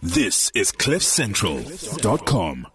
This is CliffCentral.com.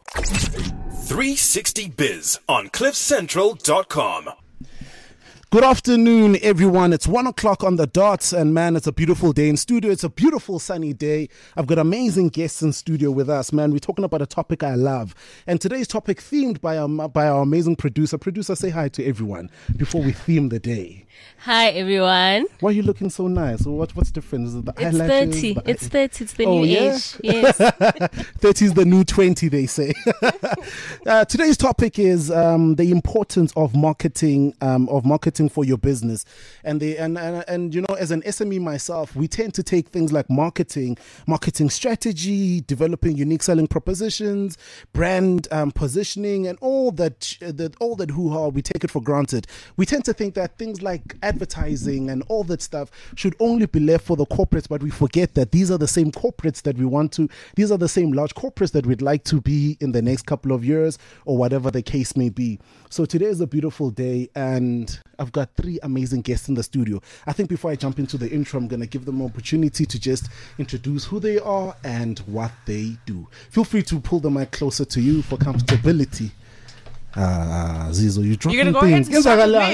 360biz on CliffCentral.com. Good afternoon, everyone. It's 1 o'clock on the dot, and man, it's a beautiful day in studio. It's a beautiful sunny day. I've got amazing guests in studio with us, man. We're talking about a topic I love, and today's topic themed by our amazing producer. Producer, say hi to everyone before we theme the day. Hi, everyone. Why are you looking so nice? What's different? Is it the It's eyelashes? 30. It's 30. It's the Oh, new yeah? age. Yes. 30 is the new 20, they say. Today's topic is the importance of marketing for your business. And you know, as an SME myself, we tend to take things like marketing strategy, developing unique selling propositions, brand positioning, and all that hoo-ha, we take it for granted. We tend to think that things like advertising and all that stuff should only be left for the corporates, but we forget that these are the same corporates that these are the same large corporates that we'd like to be in the next couple of years, or whatever the case may be. So today is a beautiful day, and I've got 3 amazing guests in the studio. I think before I jump into the intro, I'm going to give them an opportunity to just introduce who they are and what they do. Feel free to pull the mic closer to you for comfortability. Zizo, you're dropping things. I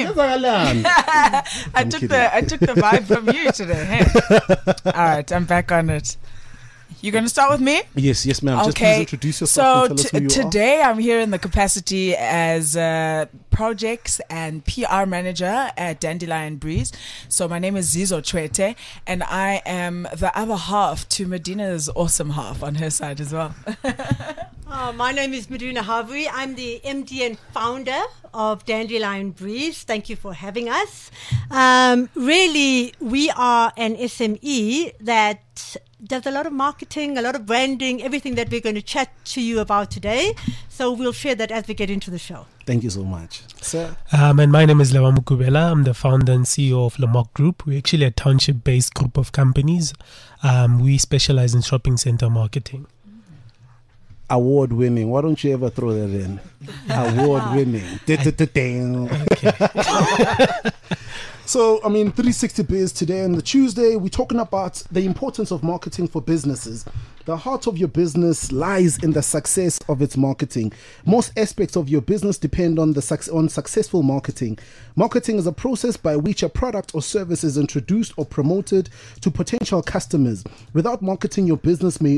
took the vibe from you today. Hey? All right, I'm back on it. You're going to start with me? Yes, ma'am. Okay. Just please introduce yourself and tell us who you today I'm here in the capacity as projects and PR manager at Dandelion Breeze. So my name is Zizo Chwete, and I am the other half to Medina's awesome half on her side as well. My name is Medina Havri. I'm the MD and founder of Dandelion Breeze. Thank you for having us. Really, we are an SME that does a lot of marketing, a lot of branding, everything that we're going to chat to you about today. So we'll share that as we get into the show. Thank you so much. Sir? And my name is Lewa Mukubela. I'm the founder and CEO of Lamok Group. We're actually a township-based group of companies. We specialize in shopping center marketing. Award-winning. Why don't you ever throw that in? Award-winning. Okay. So, 360 Biz today on the Tuesday, we're talking about the importance of marketing for businesses. The heart of your business lies in the success of its marketing. Most aspects of your business depend on successful marketing. Marketing is a process by which a product or service is introduced or promoted to potential customers. Without marketing, your business may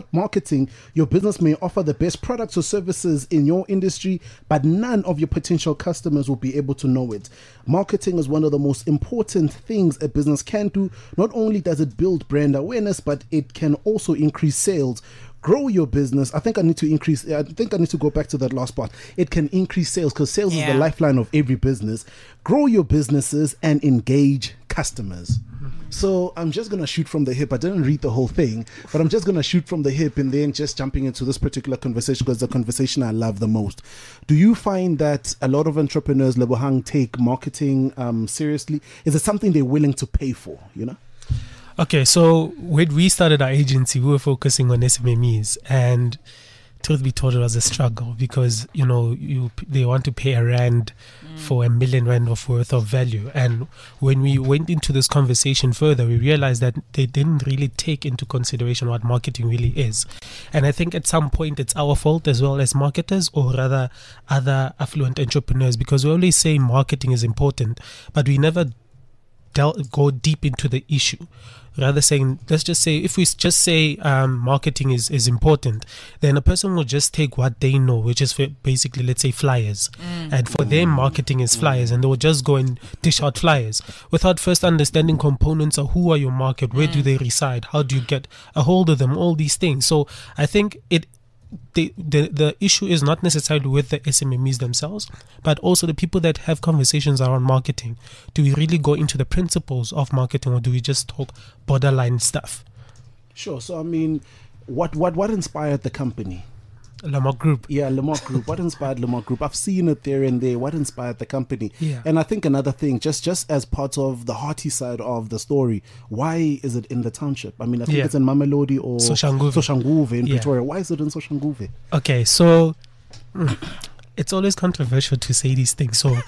offer the best products or services in your industry, but none of your potential customers will be able to know it. Marketing is one of the most important things a business can do. Not only does it build brand awareness, but it can also increase sales. Grow your business. I think I need to go back to that last part. It can increase sales because sales is the lifeline of every business. Grow your businesses and engage customers. So I'm just going to shoot from the hip. I didn't read the whole thing, but I'm just going to shoot from the hip and then just jumping into this particular conversation because the conversation I love the most. Do you find that a lot of entrepreneurs, Lebohang, take marketing seriously? Is it something they're willing to pay for, you know? Okay, so when we started our agency, we were focusing on SMEs, and truth be told, it was a struggle because, you know, they want to pay R1 for R1 million of worth of value. And when we went into this conversation further, we realized that they didn't really take into consideration what marketing really is. And I think at some point it's our fault as well as marketers, or rather other affluent entrepreneurs, because we always say marketing is important, but we never go deep into the issue. Rather saying, let's just say, if we just say marketing is important, then a person will just take what they know, which is basically, let's say, flyers. And for them, marketing is flyers, and they will just go and dish out flyers without first understanding components of who are your market, where do they reside, how do you get a hold of them, all these things. So I think the issue is not necessarily with the SMEs themselves, but also the people that have conversations around marketing. Do we really go into the principles of marketing, or do we just talk borderline stuff? Sure. So, what inspired the company? Lamok Group. Yeah, Lamok Group. What inspired Lamok Group? I've seen it there and there. What inspired the company? Yeah. And I think another thing, just as part of the hearty side of the story, why is it in the township? I think it's in Mamelodi or Soshanguve in Pretoria. Why is it in Soshanguve? Okay, so it's always controversial to say these things. So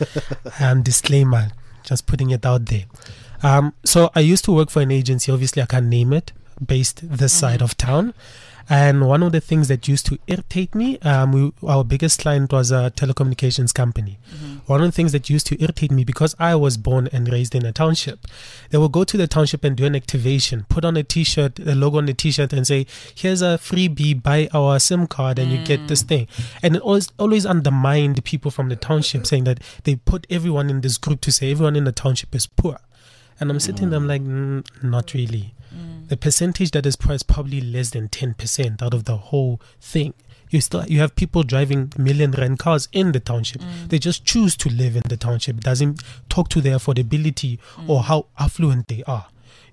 disclaimer, just putting it out there. So I used to work for an agency. Obviously, I can't name it. based this side of town. And one of the things that used to irritate me, our biggest client was a telecommunications company. One of the things that used to irritate me, because I was born and raised in a township, they would go to the township and do an activation, put on a t-shirt, a logo on the t-shirt and say, here's a freebie, buy our SIM card and you get this thing. And it always undermined people from the township, saying that they put everyone in this group to say everyone in the township is poor. And I'm sitting there, I'm like, not really. The percentage that is poor is probably less than 10% out of the whole thing. You have people driving million rand cars in the township. They just choose to live in the township. It doesn't talk to their affordability or how affluent they are.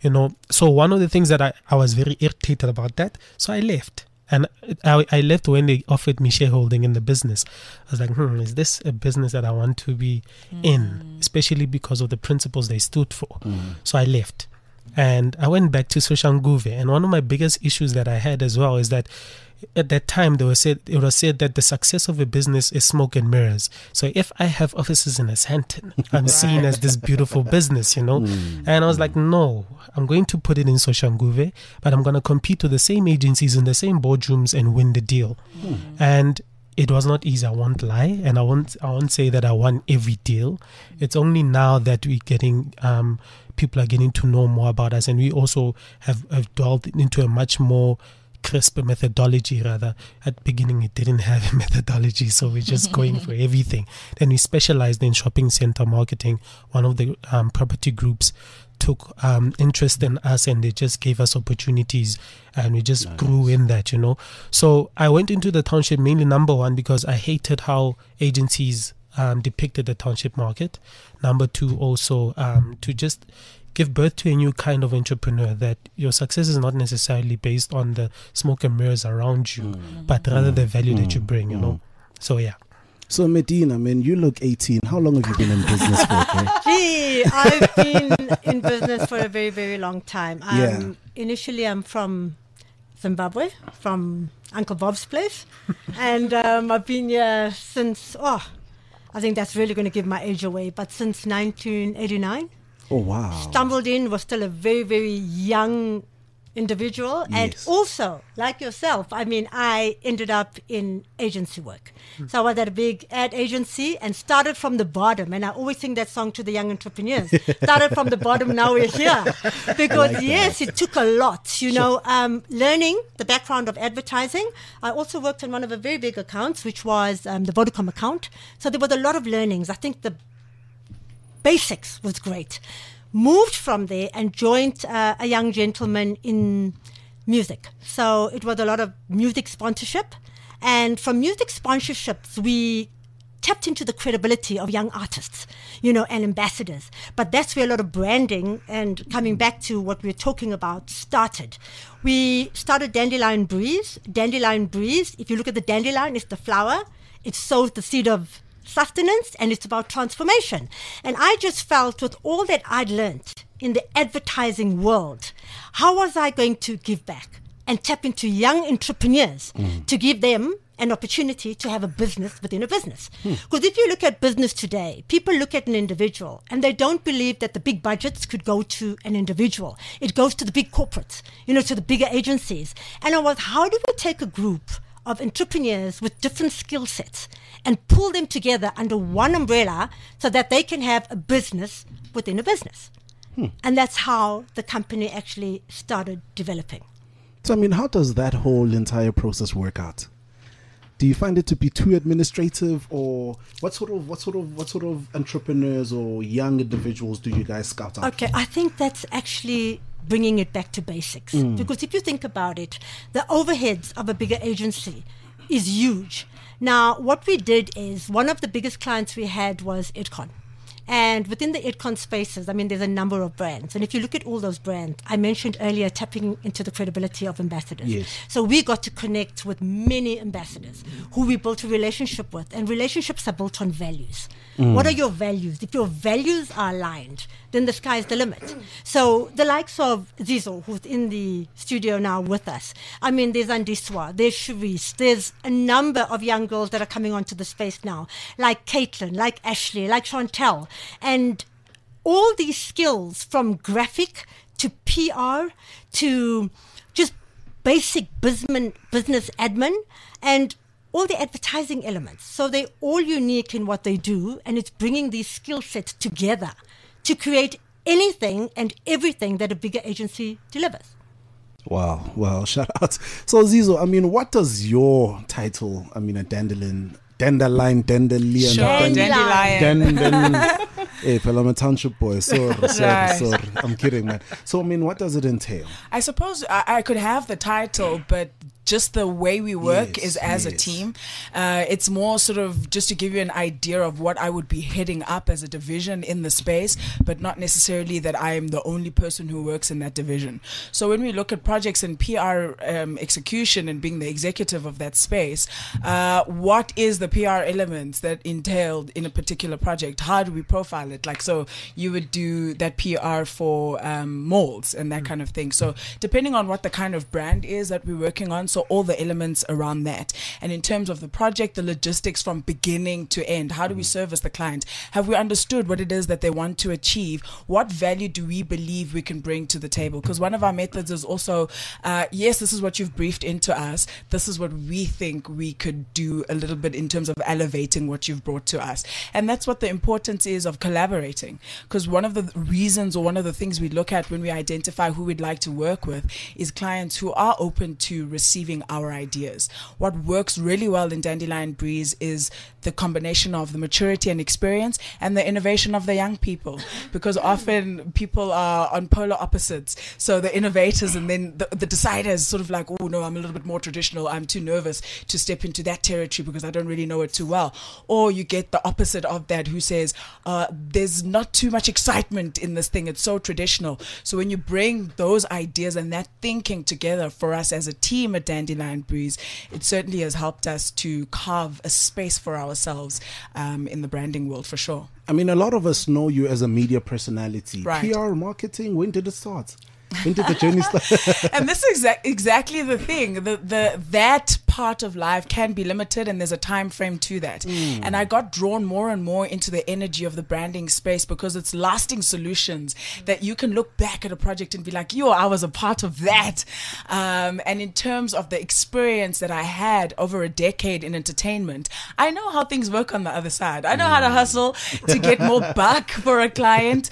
So one of the things that I was very irritated about that, so I left. And I left when they offered me shareholding in the business. I was like, is this a business that I want to be in? Especially because of the principles they stood for. So I left. And I went back to Soshanguve. And one of my biggest issues that I had as well is that at that time it was said that the success of a business is smoke and mirrors. So if I have offices in Sandton, I'm seen as this beautiful business, And I was like, no, I'm going to put it in Soshanguve, but I'm going to compete with the same agencies in the same boardrooms and win the deal. And it was not easy, I won't lie, and I won't say that I won every deal. It's only now that we're getting people are getting to know more about us, and we also have delved into a much more crisp methodology. Rather, at the beginning it didn't have a methodology, so we're just going for everything. Then we specialized in shopping center marketing. One of the property groups took interest in us, and they just gave us opportunities, and we just grew in that, So I went into the township mainly, number one, because I hated how agencies depicted the township market. Number two, also to just give birth to a new kind of entrepreneur, that your success is not necessarily based on the smoke and mirrors around you, but rather the value that you bring, So yeah. So Medina, you look 18. How long have you been in business for? Okay? Gee, I've been in business for a very, very long time. Initially, I'm from Zimbabwe, from Uncle Bob's place. And I've been here since, I think that's really going to give my age away, but since 1989. Oh, wow. Stumbled in, was still a very, very young individual. And also, like yourself, I ended up in agency work. So I was at a big ad agency and started from the bottom. And I always sing that song to the young entrepreneurs. Started from the bottom, now we're here. Because it took a lot, learning the background of advertising. I also worked on one of the very big accounts, which was the Vodacom account. So there was a lot of learnings. I think the basics was great. Moved from there and joined a young gentleman in music. So it was a lot of music sponsorship. And from music sponsorships, we tapped into the credibility of young artists, and ambassadors. But that's where a lot of branding and coming back to what we're talking about started. We started Dandelion Breeze. Dandelion Breeze, if you look at the dandelion, it's the flower. It sows the seed of sustenance, and it's about transformation. And I just felt, with all that I'd learned in the advertising world, how was I going to give back and tap into young entrepreneurs to give them an opportunity to have a business within a business? Because if you look at business today, people look at an individual and they don't believe that the big budgets could go to an individual. It goes to the big corporates, to the bigger agencies. And I was, how do we take a group of entrepreneurs with different skill sets and pull them together under one umbrella so that they can have a business within a business? And that's how the company actually started developing. So, how does that whole entire process work out? Do you find it to be too administrative, or what sort of entrepreneurs or young individuals do you guys scout out? Okay, I think that's actually bringing it back to basics. Because if you think about it, the overheads of a bigger agency is huge. Now, what we did is, one of the biggest clients we had was Edcon. And within the Edcon spaces, there's a number of brands. And if you look at all those brands, I mentioned earlier tapping into the credibility of ambassadors. Yes. So we got to connect with many ambassadors who we built a relationship with. And relationships are built on values. What are your values? If your values are aligned, then the sky's the limit. So the likes of Zizo, who's in the studio now with us, there's Andiswa, there's Cherise, there's a number of young girls that are coming onto the space now, like Caitlin, like Ashley, like Chantel. And all these skills, from graphic to PR to just basic business admin and all the advertising elements. So they're all unique in what they do, and it's bringing these skill sets together to create anything and everything that a bigger agency delivers. Wow, well, shout out. So Zizo, I mean, what does your title, I mean, a dandelion, Sure, dandelion. Hey, fella, I'm a township boy. Sorry. I'm kidding, man. So, I mean, what does it entail? I suppose I could have the title, but just the way we work is as a team. It's more sort of just to give you an idea of what I would be heading up as a division in the space, but not necessarily that I am the only person who works in that division. So when we look at projects and PR execution and being the executive of that space, what is the PR elements that entailed in a particular project? How do we profile it? Like, so you would do that PR for molds and that kind of thing. So depending on what the kind of brand is that we're working on, so all the elements around that. And in terms of the project, the logistics from beginning to end, how do we service the client? Have we understood what it is that they want to achieve? What value do we believe we can bring to the table? Because one of our methods is also, yes, this is what you've briefed into us. This is what we think we could do a little bit in terms of elevating what you've brought to us. And that's what the importance is of collaborating. Because one of the reasons or one of the things we look at when we identify who we'd like to work with is clients who are open to receiving our ideas. What works really well in Dandelion Breeze is the combination of the maturity and experience and the innovation of the young people, because often people are on polar opposites. So the innovators and then the deciders sort of like, oh no, I'm a little bit more traditional, I'm too nervous to step into that territory because I don't really know it too well. Or you get the opposite of that who says there's not too much excitement in this thing, it's so traditional. So when you bring those ideas and that thinking together for us as a team at Dandelion Breeze, it certainly has helped us to carve a space for ourselves in the branding world, for sure. I mean, a lot of us know you as a media personality. Right. PR, marketing, when did it start? When did the journey start? And this is exactly the thing. That part of life can be limited, and there's a time frame to that. And I got drawn more and more into the energy of the branding space because it's lasting solutions that you can look back at a project and be like, yo, I was a part of that. And in terms of the experience that I had over a decade in entertainment, I know how things work on the other side. I know how to hustle to get more buck for a client.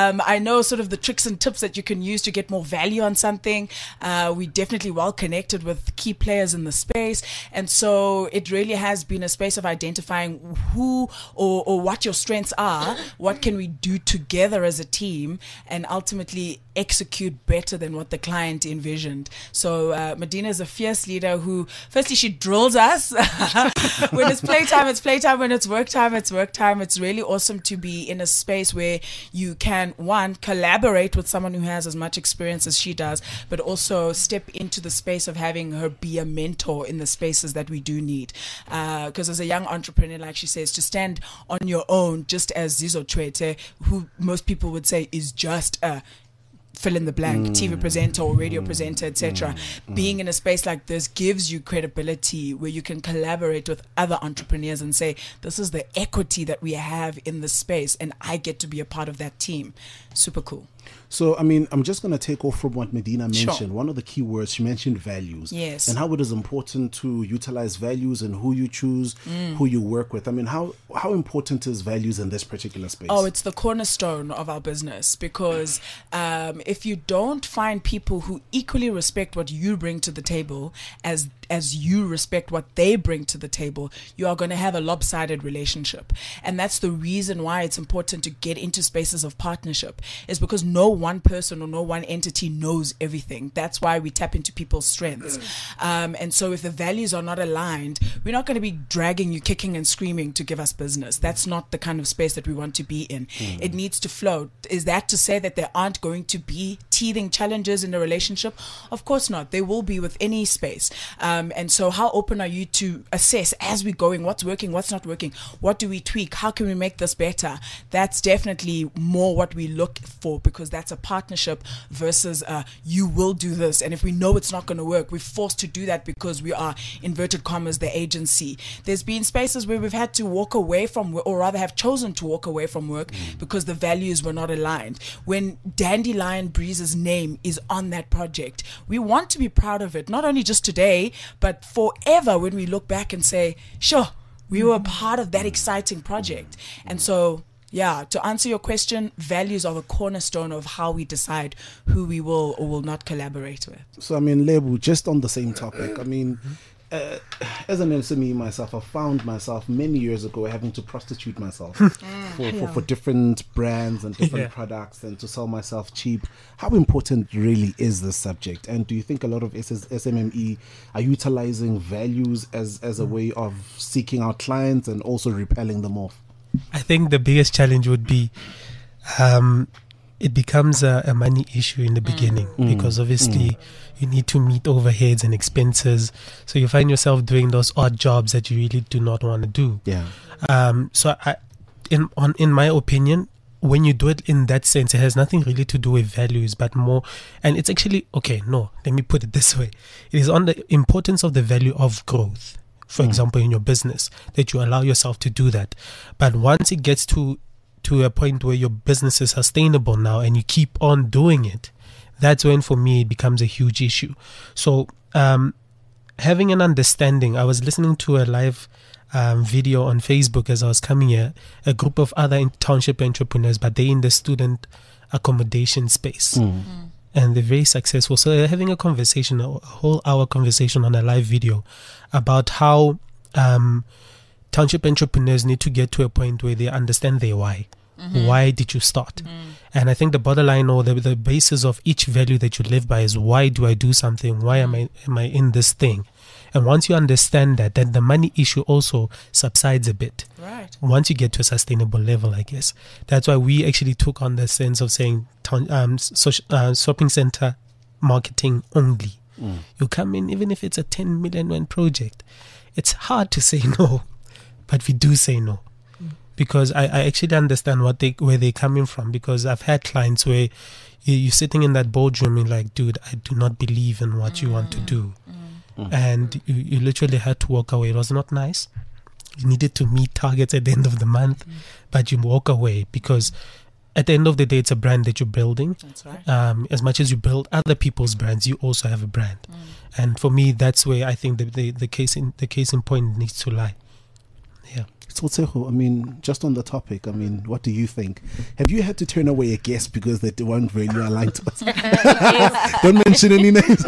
I know sort of the tricks and tips that you can use to get more value on something. We definitely well connected with key players in the space, and so it really has been a space of identifying who or what your strengths are, what can we do together as a team, and ultimately execute better than what the client envisioned. So Medina is a fierce leader who, firstly, she drills us. When it's playtime, it's playtime. When it's work time, it's work time. It's really awesome to be in a space where you can, one, collaborate with someone who has as much experience as she does, but also step into the space of having her be a mentor in the spaces that we do need. Because as a young entrepreneur, like she says, to stand on your own, just as Zizo Twete, who most people would say is just a fill in the blank TV presenter or radio presenter, etc. Being in a space like this gives you credibility where you can collaborate with other entrepreneurs and say, this is the equity that we have in this space and I get to be a part of that team. Super cool. So, I mean, I'm just going to take off from what Medina mentioned. Sure. One of the key words, she mentioned values. Yes. And how it is important to utilize values and who you choose, who you work with. I mean, how important is values in this particular space? Oh, it's the cornerstone of our business, because if you don't find people who equally respect what you bring to the table as you respect what they bring to the table, you are going to have a lopsided relationship. And that's the reason why it's important to get into spaces of partnership, is because no one person or no one entity knows everything. That's why we tap into people's strengths. And so if the values are not aligned, we're not going to be dragging you kicking and screaming to give us business. That's not the kind of space that we want to be in. It needs to flow. Is that to say that there aren't going to be teething challenges in a relationship? Of course not. There will be with any space. And so how open are you to assess as we're going, what's working, what's not working, what do we tweak, how can we make this better? That's definitely more what we look for, because because that's a partnership versus you will do this, and if we know it's not going to work, we're forced to do that because we are, inverted commas, the agency. There's been spaces where we've had to walk away from, or rather have chosen to walk away from work because the values were not aligned. When Dandelion Breeze's name is on that project, we want to be proud of it, not only just today, but forever, when we look back and say, sure, we were part of that exciting project. And so, yeah, to answer your question, values are the cornerstone of how we decide who we will or will not collaborate with. So, I mean, Lebu, just on the same topic, I mean, as an SME myself, I found myself many years ago having to prostitute myself for different brands and different products, and to sell myself cheap. How important really is this subject? And do you think a lot of SMME are utilizing values as a way of seeking out clients and also repelling them off? I think the biggest challenge would be it becomes a money issue in the beginning, because obviously you need to meet overheads and expenses. So you find yourself doing those odd jobs that you really do not want to do. Yeah. So in my opinion, when you do it in that sense, it has nothing really to do with values, but more, and it's actually, let me put it this way. It is on the importance of the value of growth, for example, in your business, that you allow yourself to do that. But once it gets to a point where your business is sustainable now and you keep on doing it, that's when for me it becomes a huge issue. So having an understanding, I was listening to a live video on Facebook as I was coming here, a group of other township entrepreneurs, but they in the student accommodation space. And they're very successful. So they're having a conversation, a whole hour conversation on a live video about how township entrepreneurs need to get to a point where they understand their why. Why did you start? And I think the borderline, or the basis of each value that you live by, is why do I do something? Why am I in this thing? And once you understand that, then the money issue also subsides a bit. Right. Once you get to a sustainable level, I guess. That's why we actually took on the sense of saying shopping center marketing only. You come in, even if it's a 10 million rand project, it's hard to say no, but we do say no. Because I actually understand where they're coming from, because I've had clients where you're sitting in that boardroom and like, dude, I do not believe in what you want to do. And you literally had to walk away. It was not nice. You needed to meet targets at the end of the month, but you walk away because at the end of the day, it's a brand that you're building. That's right. As much as you build other people's brands, you also have a brand. And for me, that's where I think the case in point needs to lie. Yeah. So, Tseho, I mean, just on the topic, I mean, what do you think? Have you had to turn away a guest because they weren't really aligned to us? Don't mention any names.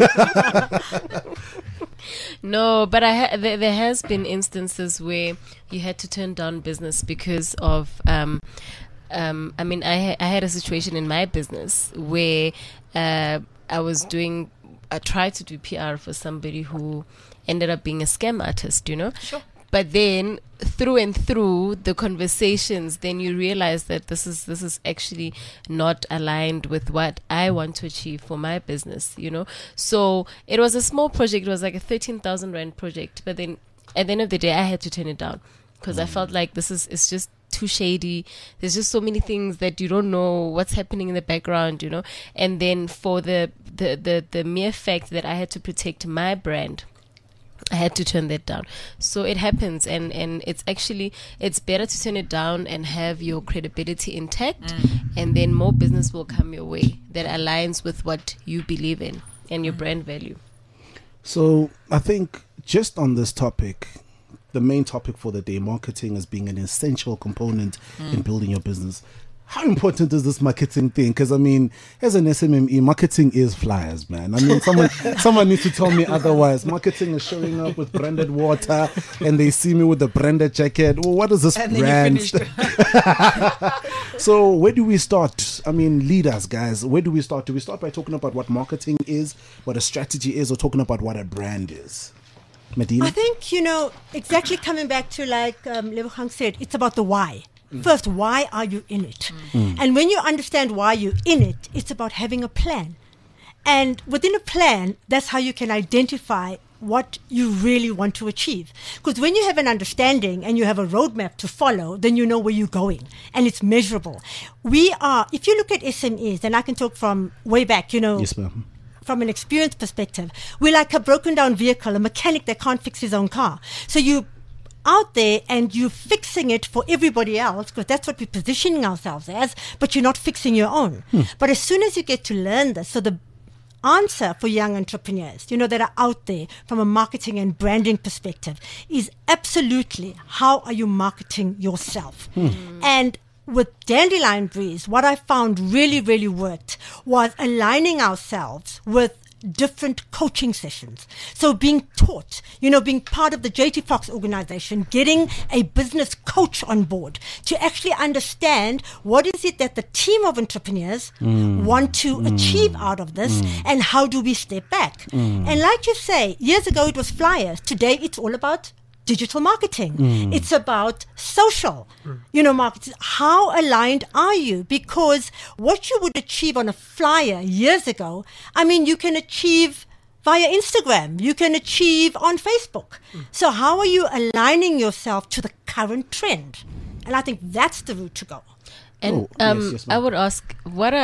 No, but there has been instances where you had to turn down business because of I mean, I had a situation in my business where I tried to do PR for somebody who ended up being a scam artist, Sure. But then through and through the conversations, then you realize that this is actually not aligned with what I want to achieve for my business, So it was a small project. It was like a 13,000 rand project. But then at the end of the day, I had to turn it down because I felt like it's just too shady. There's just so many things that you don't know what's happening in the background, And then for the mere fact that I had to protect my brand, I had to turn that down. So it happens, and it's better to turn it down and have your credibility intact, and then more business will come your way that aligns with what you believe in and your brand value. So I think just on this topic, the main topic for the day, marketing as being an essential component in building your business. How important is this marketing thing? Because, I mean, as an SMME, marketing is flyers, man. I mean, someone needs to tell me otherwise. Marketing is showing up with branded water and they see me with a branded jacket. Well, what is this and brand? Then you finished. So where do we start? I mean, leaders, guys, where do we start? Do we start by talking about what marketing is, what a strategy is, or talking about what a brand is? Medina? I think, exactly coming back to like Lebogang said, it's about the why. First, why are you in it? And when you understand why you're in it, it's about having a plan. And within a plan, that's how you can identify what you really want to achieve. Because when you have an understanding and you have a roadmap to follow, then you know where you're going and it's measurable. If you look at SMEs, and I can talk from way back, Yes, ma'am. from an experience perspective, we're like a broken down vehicle, a mechanic that can't fix his own car. So you out there and you're fixing it for everybody else, because that's what we're positioning ourselves as, but you're not fixing your own. But as soon as you get to learn this, so the answer for young entrepreneurs, that are out there from a marketing and branding perspective is absolutely, how are you marketing yourself? And with Dandelion Breeze, what I found really, really worked was aligning ourselves with different coaching sessions. So being taught, being part of the JT Fox organization, getting a business coach on board to actually understand what is it that the team of entrepreneurs want to achieve out of this, and how do we step back. And like you say, years ago it was flyers. Today it's all about digital marketing. It's about social, marketing. How aligned are you? Because what you would achieve on a flyer years ago, you can achieve via Instagram, you can achieve on Facebook. So how are you aligning yourself to the current trend? And I think that's the route to go. And yes, I would ask,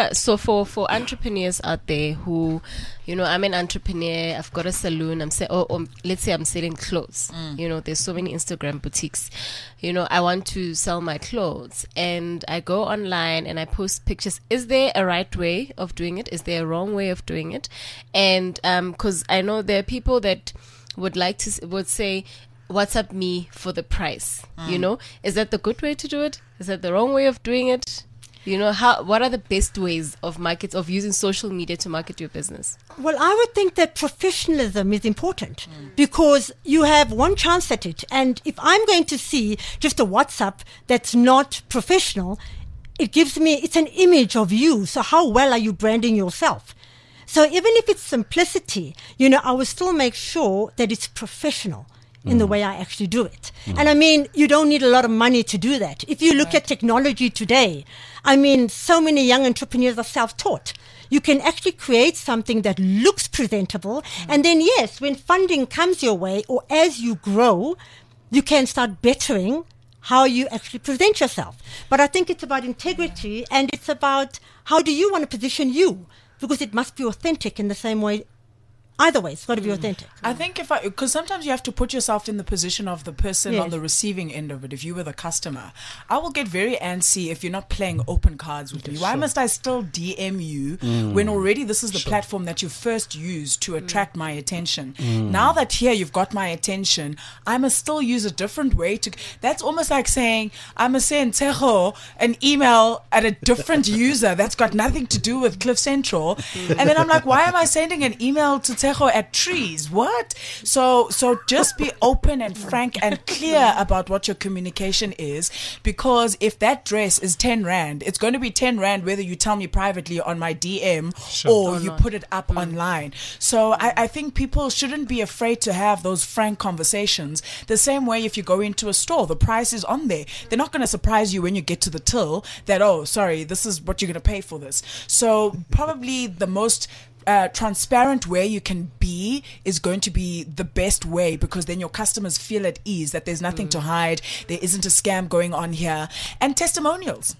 for entrepreneurs out there who, I'm an entrepreneur, I've got a salon, let's say I'm selling clothes. There's so many Instagram boutiques. I want to sell my clothes, and I go online and I post pictures. Is there a right way of doing it? Is there a wrong way of doing it? And because I know there are people that would say, WhatsApp me for the price. Is that the good way to do it? Is that the wrong way of doing it? What are the best ways of using social media to market your business? Well, I would think that professionalism is important, because you have one chance at it. And if I'm going to see just a WhatsApp that's not professional, it's an image of you. So how well are you branding yourself? So even if it's simplicity, I will still make sure that it's professional in the way I actually do it. And you don't need a lot of money to do that. If you look at technology today, so many young entrepreneurs are self-taught. You can actually create something that looks presentable. And then, yes, when funding comes your way, or as you grow, you can start bettering how you actually present yourself. But I think it's about integrity, and it's about how do you want to position you, because it must be authentic in the same way. Either way, it's got to be authentic. I think because sometimes you have to put yourself in the position of the person on the receiving end of it. If you were the customer, I will get very antsy if you're not playing open cards with me. Why must I still DM you when already this is the platform that you first used to attract my attention? Now that here you've got my attention, I must still use a different way to. That's almost like saying I must send Tejo an email at a different user that's got nothing to do with Cliff Central, and then I'm like, why am I sending an email to Tejo at Trees? What? So just be open and frank and clear about what your communication is, because if that dress is 10 Rand, it's going to be 10 Rand whether you tell me privately on my DM or you put it up online. So I think people shouldn't be afraid to have those frank conversations. The same way if you go into a store, the price is on there. They're not going to surprise you when you get to the till that, oh, sorry, this is what you're going to pay for this. So probably the most transparent way you can be is going to be the best way, because then your customers feel at ease that there's nothing to hide, there isn't a scam going on here. And testimonials,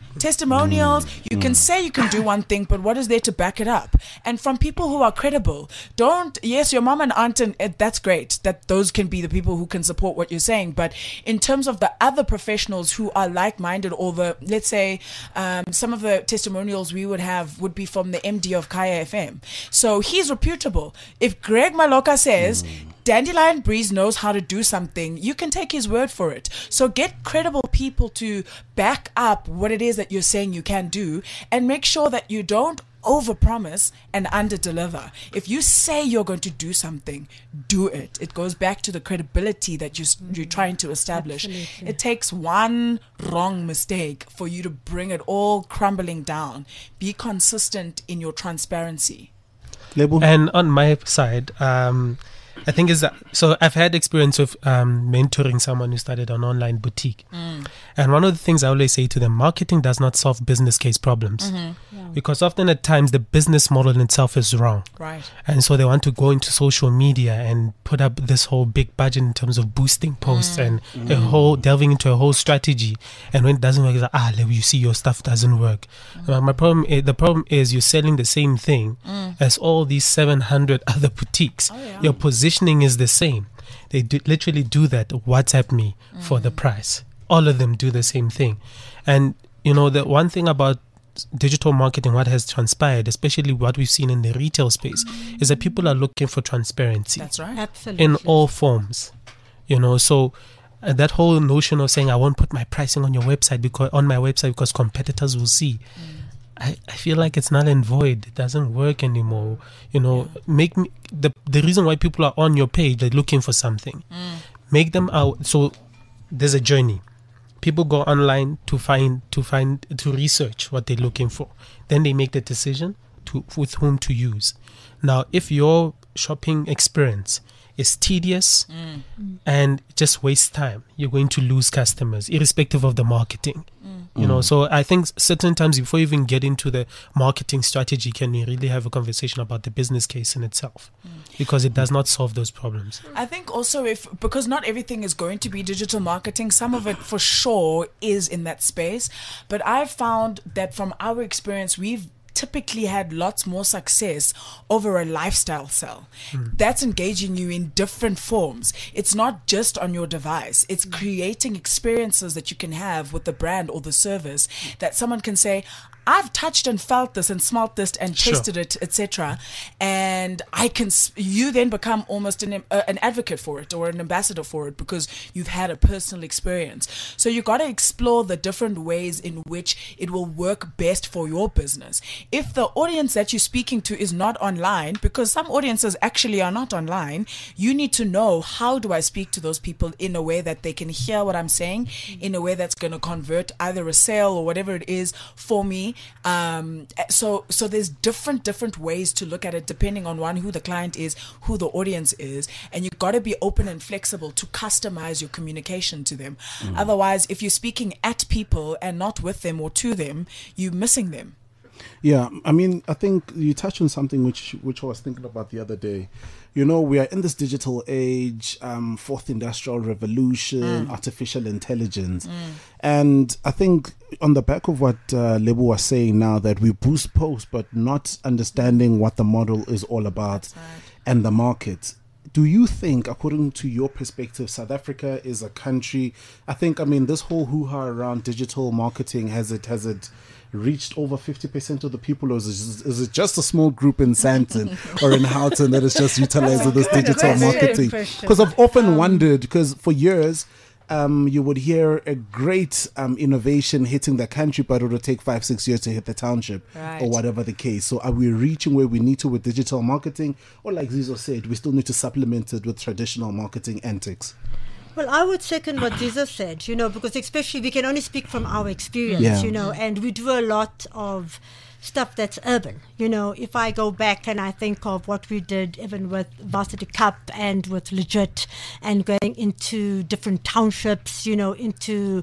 you can say you can do one thing, but what is there to back it up? And from people who are credible. Yes, your mom and aunt, and that's great that those can be the people who can support what you're saying, but in terms of the other professionals who are like-minded, or let's say some of the testimonials we would have would be from the MD of Kaya FM. So he's reputable. If Greg Maloka says Dandelion Breeze knows how to do something, you can take his word for it. So get credible people to back up what it is that you're saying you can do, and make sure that you don't overpromise and underdeliver. If you say you're going to do something, do it. It goes back to the credibility that you're trying to establish. Absolutely. It takes one wrong mistake for you to bring it all crumbling down. Be consistent in your transparency. And on my side, I think so I've had experience of mentoring someone who started an online boutique, And one of the things I always say to them, marketing does not solve business case problems. Because often at times the business model in itself is wrong. Right. And so they want to go into social media and put up this whole big budget in terms of boosting posts and delving into a whole strategy. And when it doesn't work, it's like, you see your stuff doesn't work. The problem is you're selling the same thing as all these 700 other boutiques. Your positioning is the same. They literally do that. WhatsApp me for the price. All of them do the same thing. And the one thing about digital marketing, what has transpired, especially what we've seen in the retail space, is that people are looking for transparency. That's right. Absolutely. In all forms. So that whole notion of saying I won't put my pricing on my website because competitors will see. I feel like it's null and void. It doesn't work anymore. Make me the reason why people are on your page, they're looking for something. Make them out. So there's a journey. People go online to research what they're looking for. Then they make the decision with whom to use. Now, if your shopping experience is tedious and just wastes time, you're going to lose customers, irrespective of the marketing. So I think certain times before you even get into the marketing strategy, can you really have a conversation about the business case in itself? Because it does not solve those problems. I think also because not everything is going to be digital marketing, some of it for sure is in that space. But I've found that from our experience, we've typically had lots more success over a lifestyle sell. That's engaging you in different forms. It's not just on your device. It's creating experiences that you can have with the brand or the service that someone can say, I've touched and felt this and smelt this and tasted it, etc. And you then become almost an advocate for it or an ambassador for it because you've had a personal experience. So you got to explore the different ways in which it will work best for your business. If the audience that you're speaking to is not online, because some audiences actually are not online, you need to know, how do I speak to those people in a way that they can hear what I'm saying, in a way that's going to convert either a sale or whatever it is for me. So there's different ways to look at it depending on who the client is, who the audience is, and you've got to be open and flexible to customize your communication to them. Otherwise, if you're speaking at people and not with them or to them, you're missing them. Yeah, I mean, I think you touched on something which I was thinking about the other day. We are in this digital age, fourth industrial revolution, artificial intelligence. And I think on the back of what Lebo was saying now, that we boost posts, but not understanding what the model is all about and the market. Do you think, according to your perspective, South Africa is a country, this whole hoo-ha around digital marketing, has it reached over 50% of the people, or is it just a small group in Sandton or in Houghton that is just utilizing this digital marketing? Because I've often wondered, because for years you would hear a great innovation hitting the country, but it would take 5-6 years to hit the township or whatever the case. So are we reaching where we need to with digital marketing, or like Zizo said, we still need to supplement it with traditional marketing antics? Well, I would second what Zizo said, because especially we can only speak from our experience, and we do a lot of stuff that's urban. If I go back and I think of what we did even with Varsity Cup and with Legit and going into different townships, into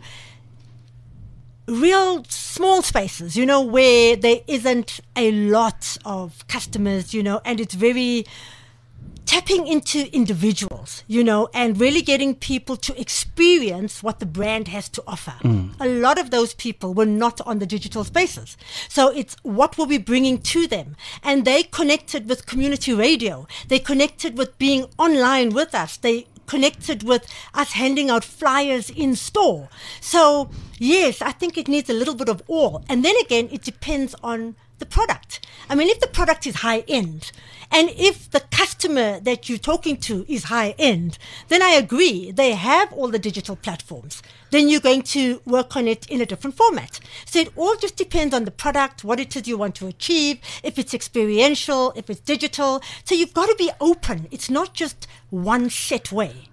real small spaces, where there isn't a lot of customers, and it's very tapping into individuals, and really getting people to experience what the brand has to offer. A lot of those people were not on the digital spaces. So it's what were we bringing to them? And they connected with community radio. They connected with being online with us. They connected with us handing out flyers in store. So yes, I think it needs a little bit of all. And then again, it depends on the product. If the product is high end, and if the customer that you're talking to is high end, then I agree, they have all the digital platforms. Then you're going to work on it in a different format. So it all just depends on the product, what it is you want to achieve, if it's experiential, if it's digital. So you've got to be open. It's not just one set way.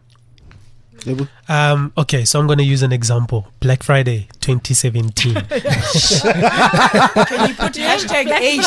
Okay, so I'm going to use an example. Black Friday 2017. Can you put hashtag H?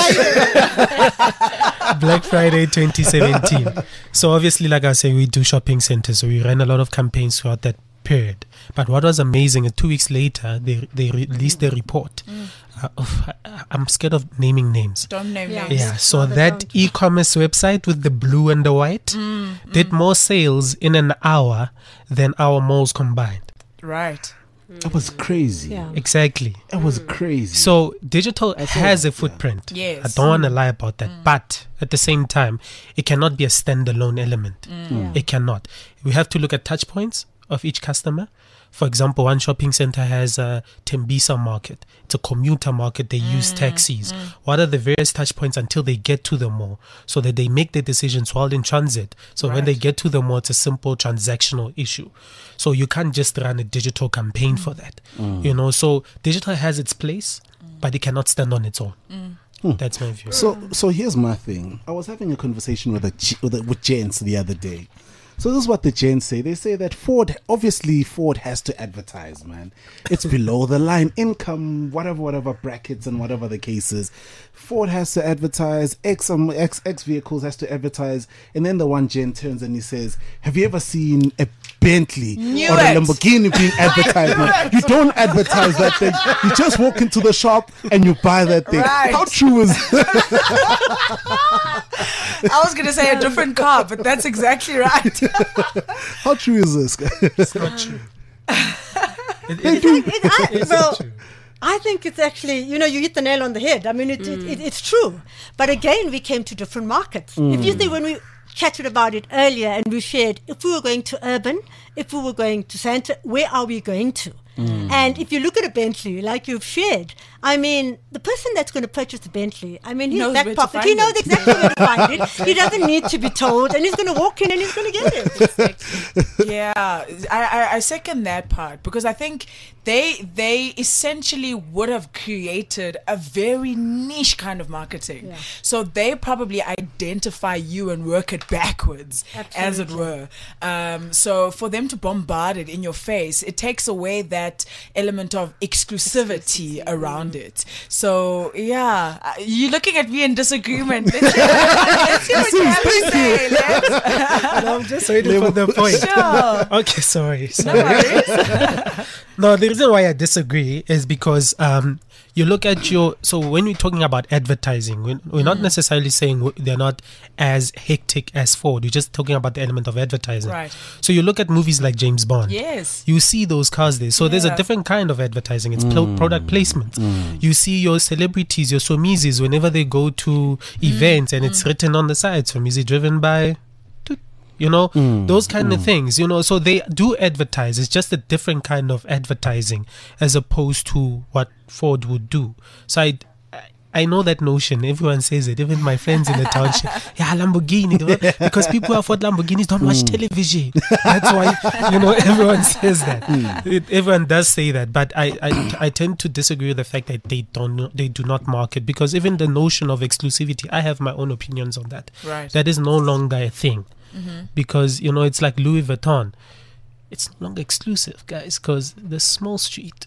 Black Friday 2017. So obviously, like I say, we do shopping centers. So we ran a lot of campaigns throughout that period. But what was amazing is 2 weeks later, they released the report. I'm scared of naming names. Don't name Yeah. names. Yeah, so No, they that don't. e-commerce website with the blue and the white did more sales in an hour than our malls combined. Right. That was crazy. Yeah. Exactly. That was crazy. So digital has a footprint. Yes. I don't want to lie about that. But at the same time, it cannot be a standalone element. It cannot. We have to look at touch points of each customer. For example, one shopping center has a Tembisa market. It's a commuter market. They use taxis. What are the various touch points until they get to the mall so that they make their decisions while in transit? So when they get to the mall, it's a simple transactional issue. So you can't just run a digital campaign for that. You know, so digital has its place, but it cannot stand on its own. That's my view. So here's my thing. I was having a conversation with gents the other day. So this is what the gents say. They say that Ford has to advertise, man. It's below the line income, whatever brackets and whatever the case is. Ford has to advertise, X vehicles has to advertise. And then the one gent turns and he says, have you ever seen a Bentley or a Lamborghini being advertised? Man? You don't advertise that thing. You just walk into the shop and you buy that thing. Right. How true is I was going to say a different car, but that's exactly right. How true is this? It's not true. I think it's actually, you hit the nail on the head. I mean, it's true. But again, we came to different markets. If you think when we chatted about it earlier and we shared, if we were going to urban, if we were going to Santa, where are we going to? And if you look at a Bentley, like you've shared, I mean, the person that's going to purchase the Bentley, I mean, he's Knows back where to pocket. find He knows it. exactly where to find it. He doesn't need to be told, and he's going to walk in and he's going to get it. Yeah, I second that part because I think they essentially would have created a very niche kind of marketing. Yeah. So they probably identify you and work it backwards, as it were. So for them to bombard it in your face, it takes away that element of exclusivity around it. So yeah, you're looking at me in disagreement. Let's see what you have to say. I'm just waiting for the point. Sure. Okay, sorry. No worries. No, the reason why I disagree is because you look at so when we're talking about advertising, we're not necessarily saying they're not as hectic as Ford. We're just talking about the element of advertising. Right. So you look at movies like James Bond. Yes. You see those cars there. So there's a different kind of advertising. It's product placement. You see your celebrities, your Swamizis, whenever they go to events and it's written on the side, Swamizi driven by... those kind of things, so they do advertise. It's just a different kind of advertising as opposed to what Ford would do. So I know that notion. Everyone says it. Even my friends in the township. Yeah, Lamborghini. Because people who afford Lamborghinis don't watch television. That's why, everyone says that. Everyone does say that. But I tend to disagree with the fact that they do not market. Because even the notion of exclusivity, I have my own opinions on that. Right. That is no longer a thing. Because, it's like Louis Vuitton. It's no longer exclusive, guys, because the small street,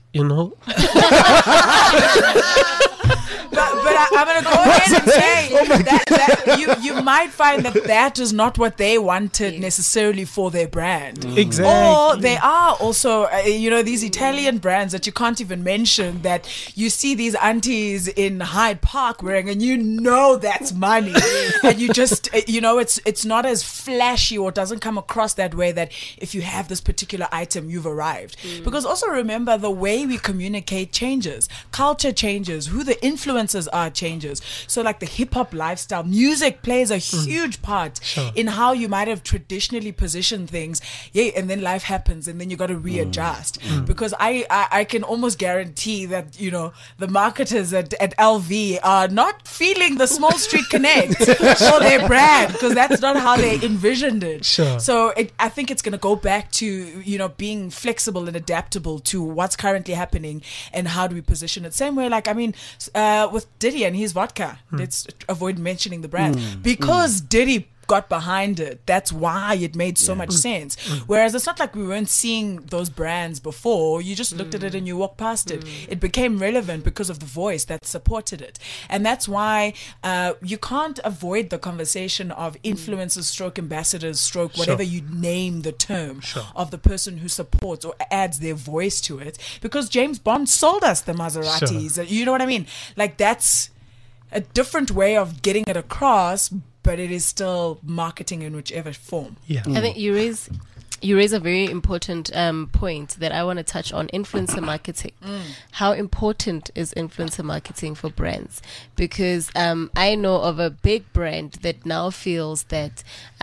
But I'm going to go ahead and say that you might find that is not what they wanted necessarily for their brand. Exactly. Or they are also, these Italian brands that you can't even mention that you see these aunties in Hyde Park wearing and that's money. And you just, it's not as flashy or it doesn't come across that way that if you have this particular item, you've arrived. Because also remember the way we communicate changes. Culture changes. Who the influencers are changes. So like the hip hop lifestyle, music plays a huge part in how you might have traditionally positioned things. Yeah, and then life happens and then you got to readjust. Because I can almost guarantee that, the marketers at LV are not feeling the small street connect for their brand because that's not how they envisioned it. Sure. So I think it's going to go back to, being flexible and adaptable to what's currently happening and how do we position it. Same way, with Diddy and his vodka. Let's avoid mentioning the brand because Diddy got behind it, that's why it made so much sense. Whereas it's not like we weren't seeing those brands before. You just looked at it and you walked past it. It became relevant because of the voice that supported it. And that's why you can't avoid the conversation of influencers stroke ambassadors stroke whatever you name the term of the person who supports or adds their voice to it, because James Bond sold us the Maseratis. You know what I mean? Like, that's a different way of getting it across, but it is still marketing in whichever form. Yeah. I think you raise a very important point that I want to touch on: influencer marketing. How important is influencer marketing for brands? Because I know of a big brand that now feels that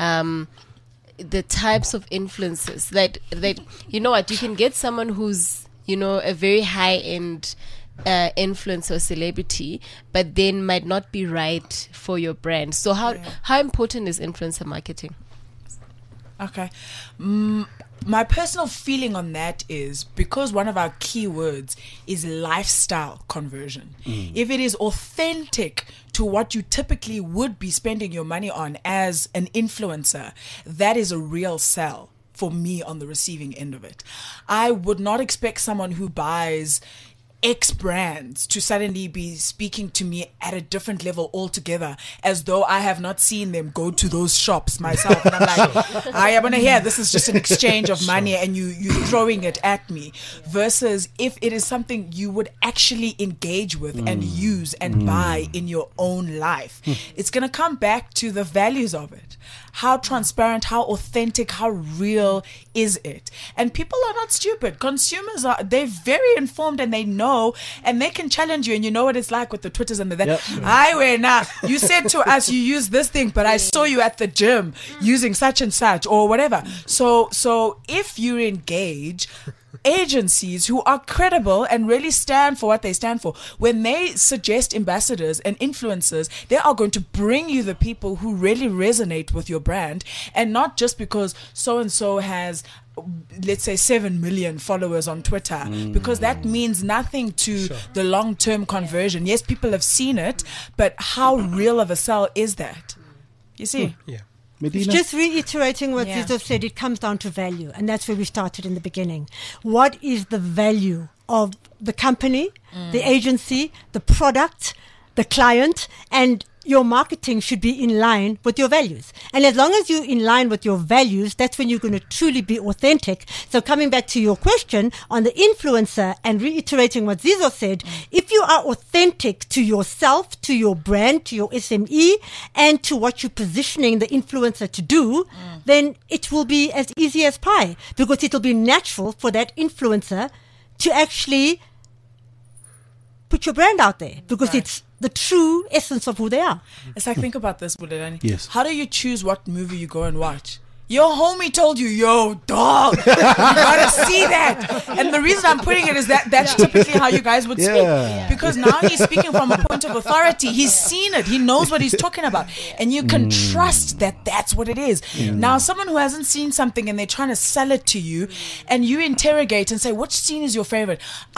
the types of influencers that you know what, you can get someone who's, you know, a very high end influencer or celebrity, but then might not be right for your brand. So how important is influencer marketing? Okay. My personal feeling on that is, because one of our keywords is lifestyle conversion. If it is authentic to what you typically would be spending your money on as an influencer, that is a real sell for me on the receiving end of it. I would not expect someone who buys X brands to suddenly be speaking to me at a different level altogether, as though I have not seen them go to those shops myself. And I'm like, I want to hear this is just an exchange of money and you throwing it at me. Versus if it is something you would actually engage with and use and buy in your own life, it's going to come back to the values of it. How transparent, how authentic, how real is it? And people are not stupid. Consumers they're very informed, and they know, and they can challenge you. And you know what it's like with the Twitters and the that. You said to us you use this thing, but I saw you at the gym using such and such or whatever. So if you engage agencies who are credible and really stand for what they stand for, when they suggest ambassadors and influencers, they are going to bring you the people who really resonate with your brand, and not just because so and so has, let's say, 7 million followers on Twitter, because that means nothing to the long-term conversion. Yes, people have seen it, but how real of a sell is that? You see? Yeah. Medina? Just reiterating what Zizo said, it comes down to value. And that's where we started in the beginning. What is the value of the company, the agency, the product, the client, and your marketing should be in line with your values. And as long as you're in line with your values, that's when you're going to truly be authentic. So coming back to your question on the influencer and reiterating what Zizo said, if you are authentic to yourself, to your brand, to your SME, and to what you're positioning the influencer to do, then it will be as easy as pie, because it'll be natural for that influencer to actually put your brand out there, because it's the true essence of who they are. It's like, think about this, Bulelani. Yes. How do you choose what movie you go and watch? Your homie told you, yo, dog, you gotta see that. And the reason I'm putting it is that's typically how you guys would speak. Because now he's speaking from a point of authority. He's seen it. He knows what he's talking about. And you can trust that that's what it is. Now, someone who hasn't seen something and they're trying to sell it to you, and you interrogate and say, which scene is your favorite?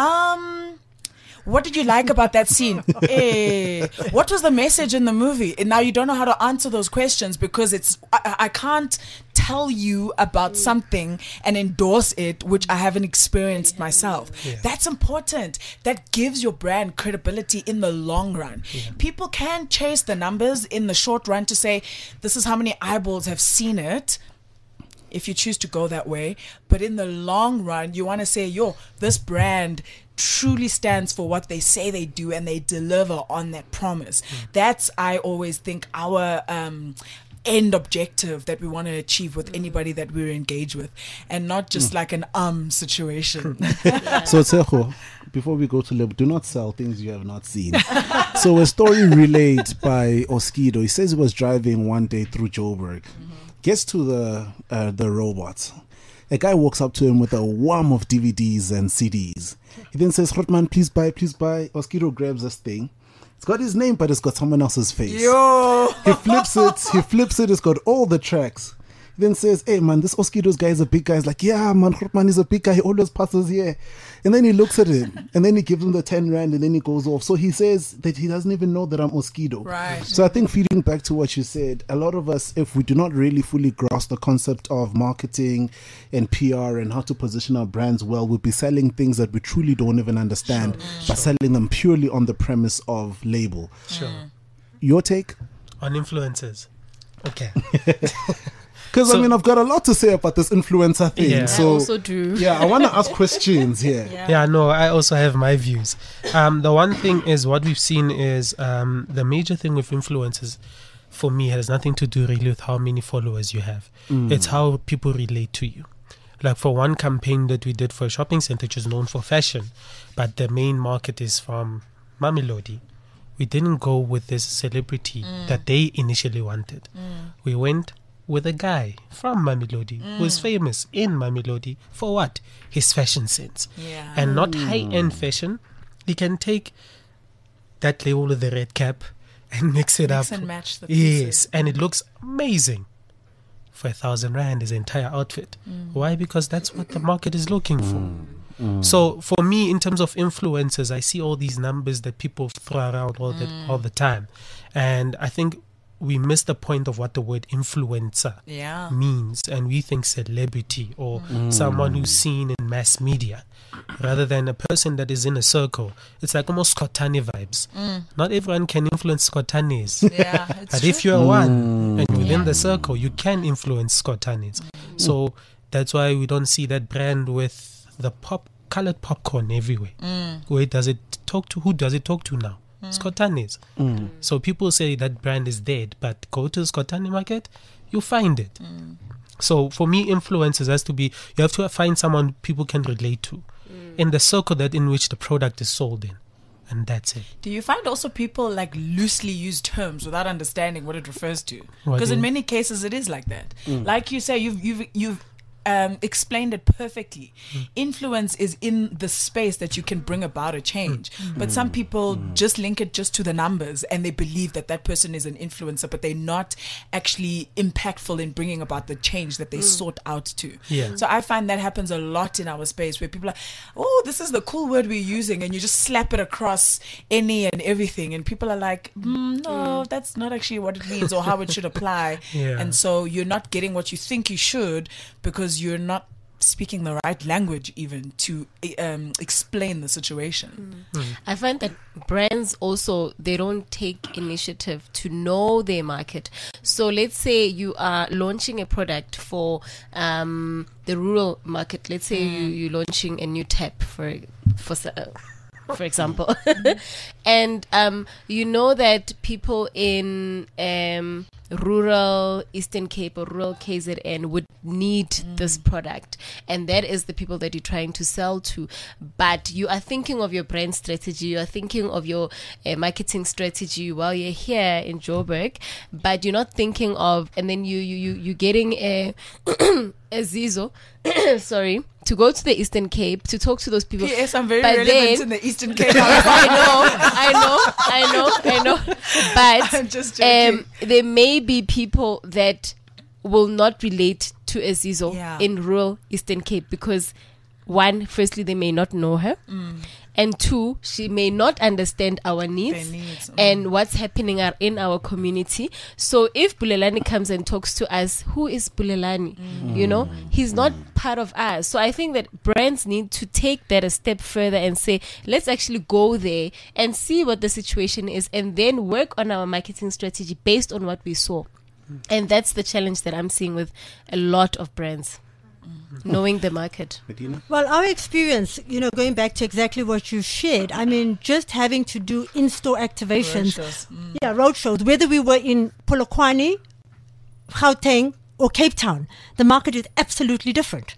What did you like about that scene? What was the message in the movie? And now you don't know how to answer those questions, because I can't tell you about something and endorse it, which I haven't experienced myself. That's important. That gives your brand credibility in the long run. People can chase the numbers in the short run to say, this is how many eyeballs have seen it, if you choose to go that way. But in the long run, you want to say, yo, this brand truly stands for what they say they do, and they deliver on that promise. That's, I always think, our end objective that we want to achieve with anybody that we're engaged with, and not just like an situation. So Tseho, before we go to Lib, do not sell things you have not seen. So a story relayed by Oskido. He says he was driving one day through Joburg, gets to the robots. A guy walks up to him with a wham of DVDs and CDs. He then says, Grootman, please buy, please buy. Oskido grabs this thing. It's got his name, but it's got someone else's face. Yo! He flips it. It's got all the tracks. then says, hey man, this Oskidos guy is a big guy. He's like, yeah man, Grootman is a big guy, he always passes here. And then he looks at him and then he gives him the 10 rand and then he goes off. So he says that he doesn't even know that I'm Oskido. Right. So I think feeding back to what you said, a lot of us, if we do not really fully grasp the concept of marketing and PR and how to position our brands well, we'll be selling things that we truly don't even understand, but selling them purely on the premise of label. Sure. Your take? On influencers. Okay. Because So- I mean, I've got a lot to say about this influencer thing. Yeah. I So also do. yeah, I want to ask questions here. Yeah, no, I also have my views. The one thing is what we've seen is the major thing with influencers for me has nothing to do really with how many followers you have. It's how people relate to you. Like for one campaign that we did for a shopping center which is known for fashion, but the main market is from Mamelodi. We didn't go with this celebrity that they initially wanted. We went with a guy from Mamelodi who is famous in Mamelodi for what? His fashion sense. Yeah. And not high-end fashion. He can take that label with the red cap and mix it Mix up. and match the Yes, pieces. and it looks amazing. For 1,000 rand, his entire outfit. Why? Because that's what the market is looking for. So for me, in terms of influencers, I see all these numbers that people throw around all the time, and I think we miss the point of what the word influencer Yeah. means, and we think celebrity or someone who's seen in mass media rather than a person that is in a circle. It's like almost Skotane vibes. Not everyone can influence Skotanes. Yeah. It's But true. if you're one and within the circle, you can influence Skotanes. So that's why we don't see that brand with the colored popcorn everywhere. Where does it talk to? Who does it talk to now? Skotanes. So people say that brand is dead, but go to the Skotane market, you find it. So for me, influencers has to be, you have to find someone people can relate to in the circle that in which the product is sold in. And that's it. Do you find also people like loosely use terms without understanding what it refers to? What Because do in you- many cases it is like that. Like you say, you've explained it perfectly. Influence is in the space that you can bring about a change. But some people just link it just to the numbers and they believe that that person is an influencer, but they're not actually impactful in bringing about the change that they sought out to. Yeah. So I find that happens a lot in our space where people are, oh, this is the cool word we're using, and you just slap it across any and everything, and people are like, no, that's not actually what it means or how it should apply. Yeah. And so you're not getting what you think you should because you're not speaking the right language even to explain the situation. I find that brands also, they don't take initiative to know their market. So let's say you are launching a product for the rural market. Let's say you're launching a new tap for example, and you know that people in rural Eastern Cape or rural KZN would need this product, and that is the people that you're trying to sell to. But you are thinking of your brand strategy, you are thinking of your marketing strategy while you're here in Joburg, but you're not thinking of, and then you're getting a Zizo sorry, to go to the Eastern Cape to talk to those people. Yes, I'm very But relevant then- in the Eastern Cape. I know. But I'm just joking. there may be people that will not relate to Azizo Yeah. in rural Eastern Cape because, one, firstly, they may not know her. And two, she may not understand our needs, Their needs, and what's happening in our community. So if Bulelani comes and talks to us, who is Bulelani? You know, he's not part of us. So I think that brands need to take that a step further and say, let's actually go there and see what the situation is and then work on our marketing strategy based on what we saw. And that's the challenge that I'm seeing with a lot of brands. Knowing the market. Medina? Well, our experience, going back to exactly what you shared, I mean, just having to do in-store activations. Roadshows. Yeah, roadshows. Whether we were in Polokwane, Gauteng, or Cape Town, the market is absolutely different.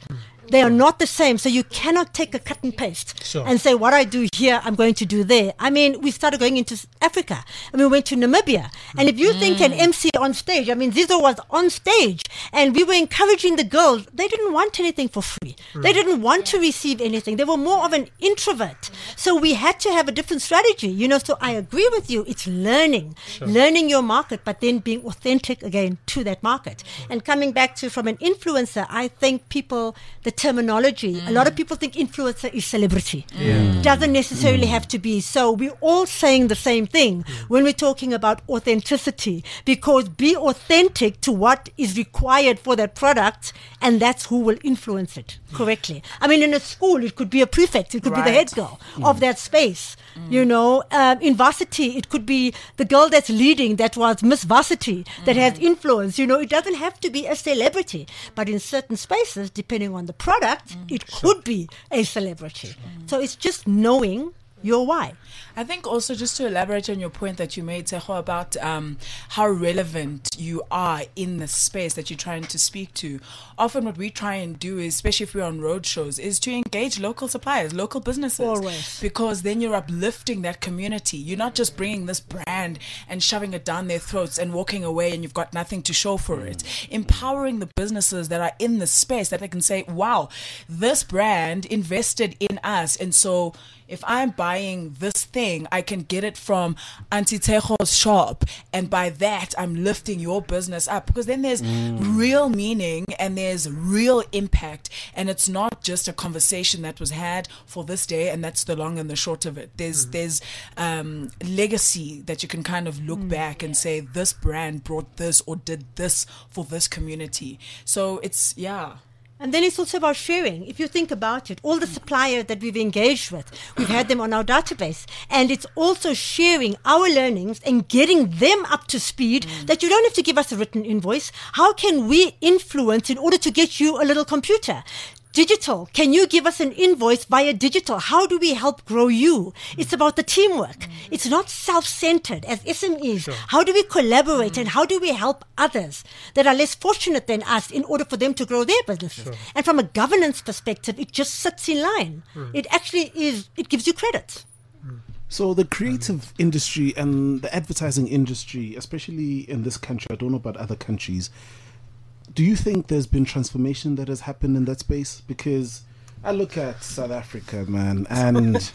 They are not the same. So you cannot take a cut and paste Sure. and say, what I do here, I'm going to do there. I mean, we started going into Africa and we went to Namibia. And if you think an MC on stage, I mean, Zizo was on stage and we were encouraging the girls. They didn't want anything for free. They didn't want to receive anything. They were more of an introvert. So we had to have a different strategy, you know. So I agree with you. It's learning your market, but then being authentic again to that market. And coming back to from an influencer, I think people, the terminology, a lot of people think influencer is celebrity. Doesn't necessarily have to be. So we're all saying the same thing when we're talking about authenticity, because be authentic to what is required for that product, and that's who will influence it correctly. I mean, in a school, it could be a prefect, it could be the head girl of that space. You know, in varsity, it could be the girl that's leading, that was Miss Varsity, that has influence. You know, it doesn't have to be a celebrity, but in certain spaces, depending on the product, it could be a celebrity. So it's just knowing your why. I think also, just to elaborate on your point that you made, Tejo, about how relevant you are in the space that you're trying to speak to. Often what we try and do, is, especially if we're on road shows, is to engage local suppliers, local businesses. Always. Because then you're uplifting that community. You're not just bringing this brand and shoving it down their throats and walking away and you've got nothing to show for it. Empowering the businesses that are in the space, that they can say, wow, this brand invested in us. And so if I'm buying this thing, I can get it from Auntie Tejo's shop, and by that I'm lifting your business up, because then there's real meaning and there's real impact, and it's not just a conversation that was had for this day and that's the long and the short of it. There's legacy that you can kind of look back and say, this brand brought this or did this for this community. So it's And then it's also about sharing. If you think about it, all the suppliers that we've engaged with, we've had them on our database. And it's also sharing our learnings and getting them up to speed, that you don't have to give us a written invoice. How can we influence in order to get you a little computer? Digital. Can you give us an invoice via digital? How do we help grow you? It's about the teamwork. It's not self-centered as SMEs. How do we collaborate and how do we help others that are less fortunate than us in order for them to grow their businesses? And from a governance perspective, it just sits in line. It actually is, it gives you credit. So the creative industry and the advertising industry, especially in this country, I don't know about other countries, do you think there's been transformation that has happened in that space? Because I look at South Africa, man, and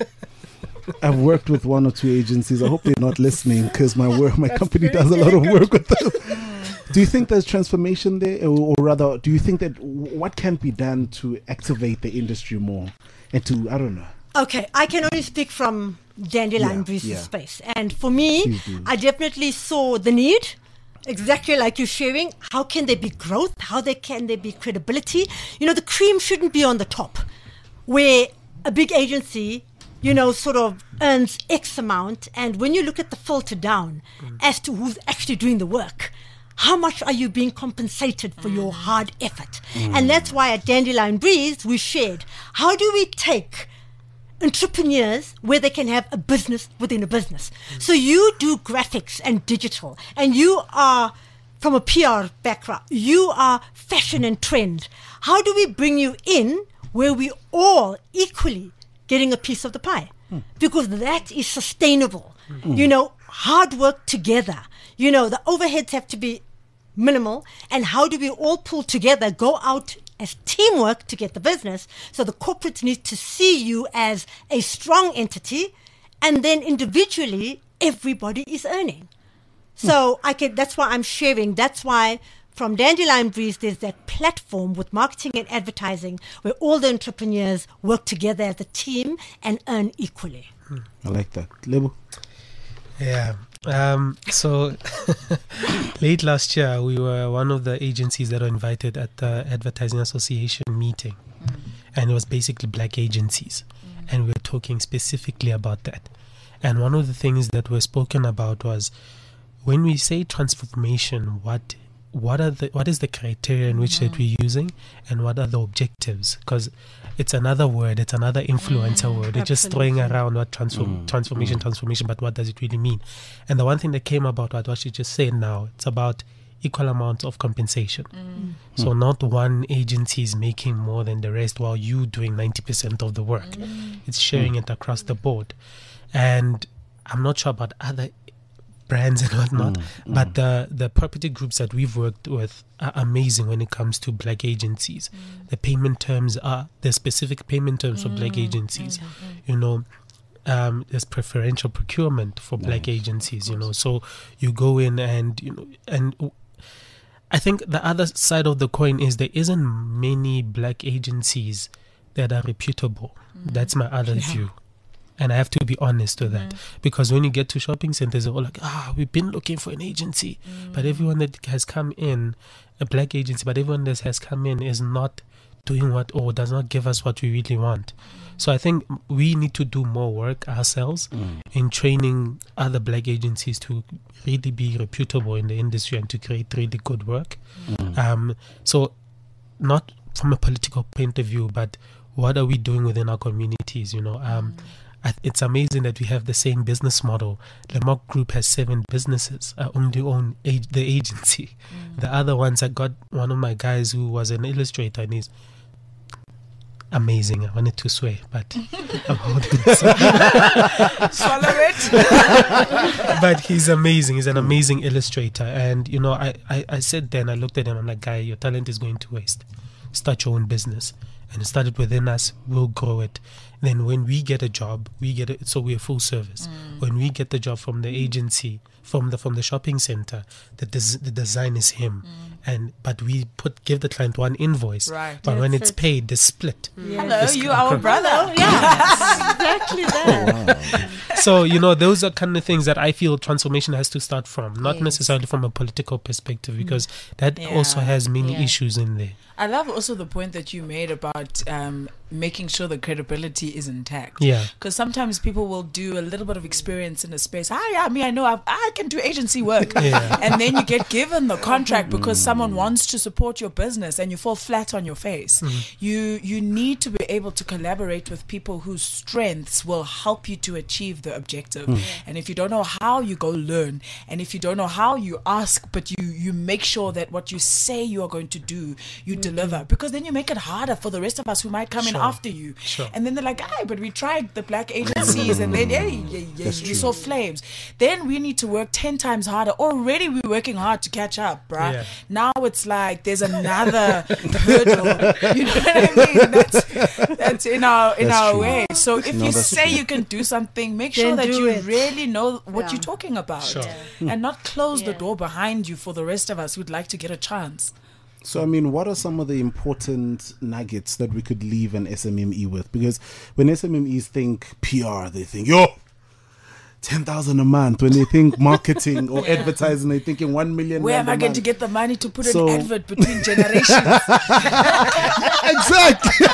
I've worked with one or two agencies. I hope they're not listening, because my company does a lot of work with them. Do you think there's transformation there, or rather, do you think that what can be done to activate the industry more and to, I don't know? Okay, I can only speak from Dandelion Breeze's space. And for me, I definitely saw the need. Exactly like you're sharing. How can there be growth? Can there be credibility? You know, the cream shouldn't be on the top, where a big agency, you know, sort of earns X amount. And when you look at the filter down as to who's actually doing the work, how much are you being compensated for your hard effort? And that's why at Dandelion Breeze, we shared, how do we take entrepreneurs where they can have a business within a business? So you do graphics and digital, and you are from a PR background, you are fashion and trend. How do we bring you in where we all equally getting a piece of the pie? Because that is sustainable. You know, hard work together. You know, the overheads have to be minimal, and how do we all pull together, go out as teamwork to get the business? So the corporates need to see you as a strong entity, and then individually everybody is earning. So that's why I'm sharing. That's why from Dandelion Breeze there's that platform with marketing and advertising where all the entrepreneurs work together as a team and earn equally. I like that. Lebo? Yeah. So late last year, we were one of the agencies that were invited at the Advertising Association meeting, and it was basically black agencies, and we were talking specifically about that. And one of the things that were spoken about was, when we say transformation, what is the criteria in which that we're using, and what are the objectives? Because it's another word, it's another influencer word. It's just throwing around what transformation, but what does it really mean? And the one thing that came about what she just said now, it's about equal amount of compensation. So not one agency is making more than the rest while you doing 90% of the work. It's sharing it across the board. And I'm not sure about other brands and whatnot, but the property groups that we've worked with are amazing when it comes to black agencies. The payment terms are the specific payment terms for black agencies. You know, there's preferential procurement for black agencies, you know. So you go in and, you know, and I think the other side of the coin is there isn't many black agencies that are reputable. That's my other view. And I have to be honest with that, because when you get to shopping centers, they're all like, we've been looking for an agency, but everyone that has come in, a black agency, but everyone that has come in is not doing what, or does not give us what we really want. So I think we need to do more work ourselves in training other black agencies to really be reputable in the industry and to create really good work. So not from a political point of view, but what are we doing within our communities, you know? It's amazing that we have the same business model. The Mock Group has 7 businesses. I only own the agency. The other ones, I got one of my guys who was an illustrator, and he's amazing. I wanted to swear, but I'm holding it. Swallow it. But he's amazing. He's an amazing illustrator. And, you know, I said then, I looked at him, I'm like, guy, your talent is going to waste. Start your own business. And it started within us, we'll grow it. Then when we get a job, we get it, so we're full service. When we get the job from the agency, from the shopping center, the design is him. But we give the client one invoice. Right. But when it's paid, the split. Hello, you our brother. Exactly that. So, you know, those are kind of things that I feel transformation has to start from, not necessarily from a political perspective, because that also has many issues in there. I love also the point that you made about making sure the credibility is intact. Yeah. Because sometimes people will do a little bit of experience in a space. I know I can do agency work. And then you get given the contract because someone wants to support your business and you fall flat on your face. You need to be able to collaborate with people whose strengths will help you to achieve the objective. And if you don't know how, you go learn. And if you don't know how, you ask, but you make sure that what you say you are going to do, you deliver, because then you make it harder for the rest of us who might come in after you. And then they're like, but we tried the black agencies and then you saw flames. Then we need to work 10 times harder. Already we're working hard to catch up, bruh. Now it's like there's another hurdle. You know what I mean? That's in our way. So if you say you can do something, make sure that you really know what you're talking about. And not close the door behind you for the rest of us who'd like to get a chance. So, I mean, what are some of the important nuggets that we could leave an SMME with? Because when SMMEs think PR, they think, 10,000 a month. When they think marketing or advertising, they're thinking 1 million. Where am I going to get the money to put an advert between generations? Exactly.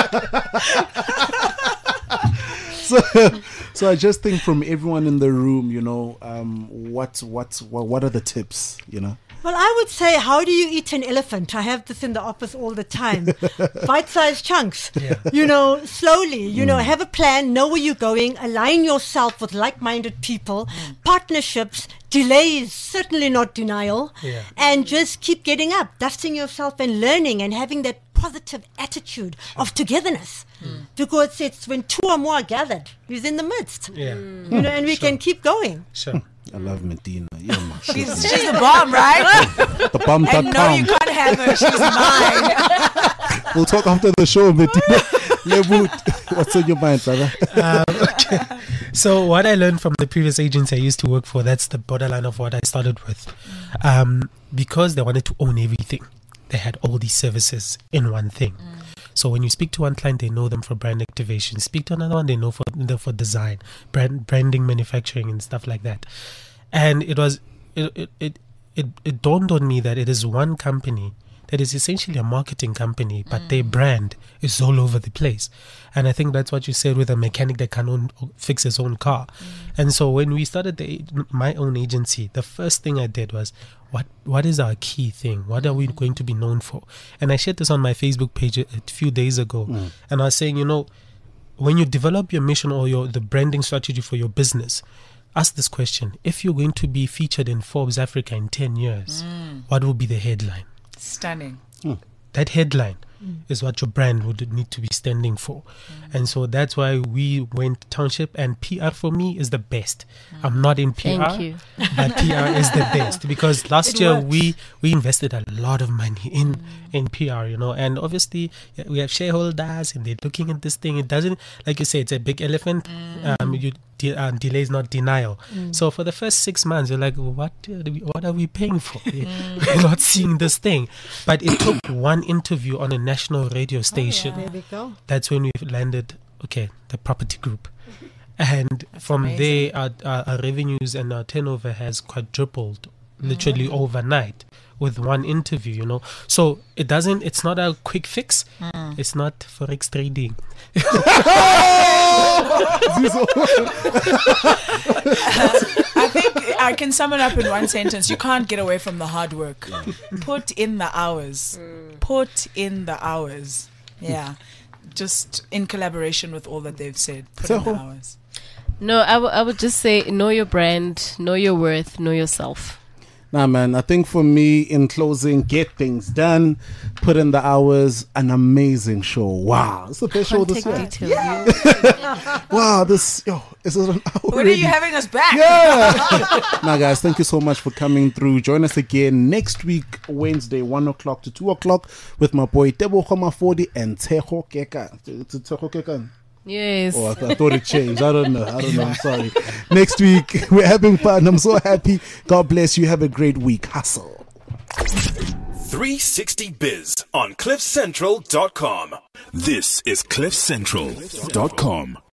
So I just think from everyone in the room, you know, what are the tips, you know? Well, I would say, how do you eat an elephant? I have this in the office all the time. Bite-sized chunks. You know, slowly, you know, have a plan, know where you're going, align yourself with like-minded people, partnerships, delays, certainly not denial, and just keep getting up, dusting yourself and learning and having that positive attitude of togetherness. Because it's when 2 or more are gathered, he's in the midst. You know, and we can keep going. I love Medina. She's the bomb, right? The bomb.com. And no, you can't have her. She's mine. We'll talk after the show, Medina. What's on your mind, brother? Okay. So what I learned from the previous agency I used to work for, that's the borderline of what I started with. Because they wanted to own everything, they had all these services in one thing. So when you speak to one client, they know them for brand activation. Speak to another one, they know for design, branding, manufacturing, and stuff like that. And it dawned on me that it is one company that is essentially a marketing company, but their brand is all over the place. And I think that's what you said with a mechanic that can fix his own car. And so when we started my own agency, the first thing I did was, what is our key thing? What are we going to be known for? And I shared this on my Facebook page a few days ago. And I was saying, you know, when you develop your mission or the branding strategy for your business, ask this question: if you're going to be featured in Forbes Africa in 10 years, what will be the headline? Stunning. That headline is what your brand would need to be standing for. And so that's why we went Township, and PR for me is the best. I'm not in PR, Thank you. but PR is the best, because last It year works. we invested a lot of money in PR, you know, and obviously we have shareholders and they're looking at this thing. It doesn't, like you say, it's a big elephant. Delay is not denial. So for the first 6 months, you're like, what are we paying for? We're not seeing this thing. But it took one interview on a national radio station. There we go. That's when we landed, the Property Group. And from amazing. there, our revenues and our turnover has quadrupled literally overnight with one interview, you know. So it's not a quick fix. It's not Forex trading. I think I can sum it up in one sentence. You can't get away from the hard work. Put in the hours. Put in the hours. Yeah. Just in collaboration with all that they've said. Put in the Tshego? hours. No, I would just say know your brand, know your worth, know yourself. Nah, man, I think for me, in closing, get things done, put in the hours, an amazing show. Wow, it's the best show this Contact year. details. Wow, is it an hour? When are already? you having us back? Yeah. Now, guys, thank you so much for coming through. Join us again next week, Wednesday, 1 o'clock to 2 o'clock, with my boy Tebo Khomafodi and Tshego Keka. Tshego Keka. Yes. Oh, I thought it changed. I don't know. I'm sorry. Next week, we're having fun. I'm so happy. God bless you. Have a great week. Hustle. 360 Biz on CliffCentral.com. This is CliffCentral.com.